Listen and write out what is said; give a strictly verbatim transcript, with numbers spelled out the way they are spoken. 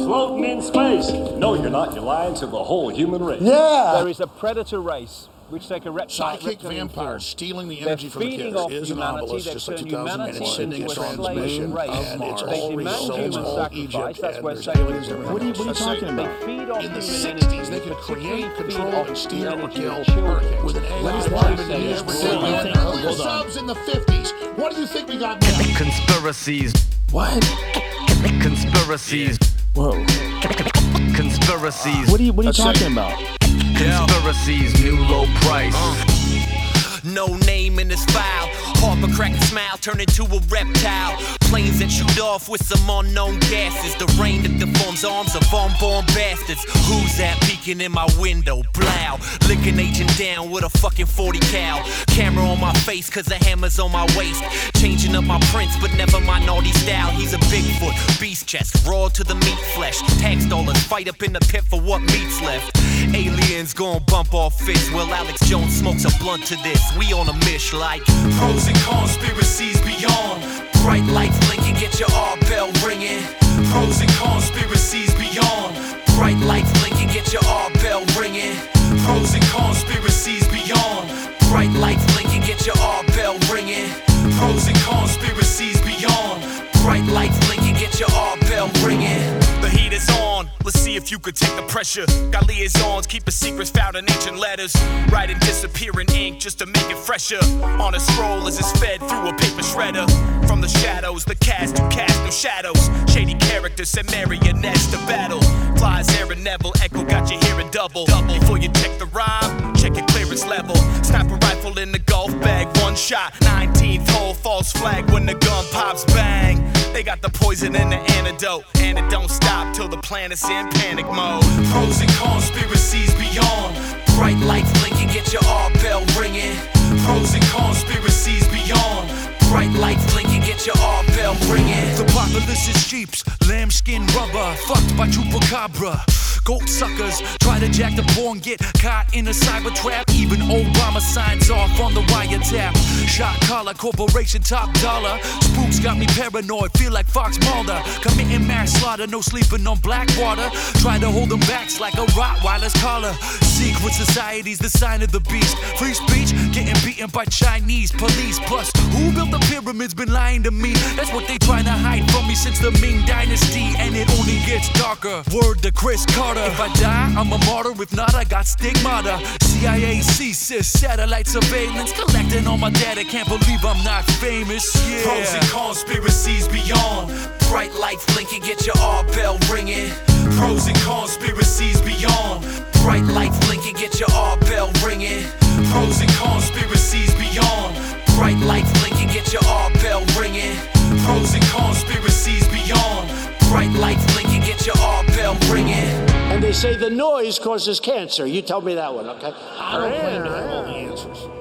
floating in space. No, you're not. You're lying to the whole human race. Yeah. There is a predator race which take a reptile, Psychic vampires stealing the energy from the feeding kids. off Is an humanity. obelisk They just like turn two thousand one, and humanity it's sending a into a slave transmission race. of Mars. They All demand results, human all sacrifice. Egypt, That's and where there's Satan aliens is. everywhere. What are you, what are you That's talking Satan. about? They feed off In the human sixties, energy, they could create, particularly control, feed off and steer or energy kill in children. hurricanes with an A I. What is What that? the news were What doing do you on think? earlier Hold on. subs in the fifties. What do you think we got now? Conspiracies. What? Conspiracies. Whoa. Conspiracies. What are you, what are you That's talking it. about? Conspiracies. New low price. No name in this file. Harper crack a smile, turn into a reptile. Planes that shoot off with some unknown gases. The rain that deforms arms of unborn bastards. Who's that peeking in my window? Blow. Licking agent down with a fucking forty cal. Camera on my face cause the hammer's on my waist. Changing up my prints but never my naughty style. He's a Bigfoot, beast chest, raw to the meat flesh. Tax dollars, fight up in the pit for what meat's left. Aliens gon' bump off fists. Well, Alex Jones smokes a blunt to this. We on a mish like pros and conspiracies beyond. Bright lights blinking, get your R bell ringing. Pros and conspiracies beyond. Bright lights blinking, get your R bell ringing. Pros and conspiracies beyond. Bright lights blinking, get your R bell ringing. Pros and conspiracies beyond. Bright lights blinking, get your R bell ringing. The heat is on. Let's see if you could take the pressure. Got liaisons, keeping secrets found in ancient letters. Writing disappearing ink just to make it fresher. On a scroll as it's fed through a paper shredder. From the shadows, the cast who cast no shadows. Shady characters send marionettes to battle. Flies Aaron Neville, Echo got you hearing double. Double before you check the rhyme, check your clearance level. Sniper rifle in the golf bag, one shot. nineteenth hole, false flag when the gun pops, bang. They got the poison and the antidote, and it don't stop till the planet's in panic mode. Pros and conspiracies beyond. Bright lights blinking, get your R bell ringing. Pros and conspiracies beyond. Bright lights blinking, get your R bell ringing. The populace is sheeps, lambskin rubber, fucked by chupacabra. Goat suckers try to jack the poor and get caught in a cyber trap. Even Obama signs off on the wiretap. Shot collar, corporation top dollar. Spooks got me paranoid, feel like Fox Mulder. Committing mass slaughter, no sleeping on Blackwater. Try to hold them backs like a Rottweiler's collar. Secret society's the sign of the beast. Free speech getting beaten by Chinese police. Plus, who built the pyramids been lying to me. That's what they trying to hide from me since the Ming Dynasty. And it only gets darker. Word to Chris Carter. If I die, I'm a martyr. If not, I got stigmata. C I A, C S I S, satellite surveillance, collecting all my data. Can't believe I'm not famous. Yeah. Pros and conspiracies beyond. Bright lights blinking, get your R bell ringing. Pros and conspiracies beyond. Bright lights blinking, get your R bell ringing. Pros and conspiracies beyond. Bright lights blinking, get your R bell ringing. Pros and conspiracies beyond. Bright lights blinking, get your R bell ringing. And they say the noise causes cancer. You tell me that one, okay? I don't claim to have all the answers.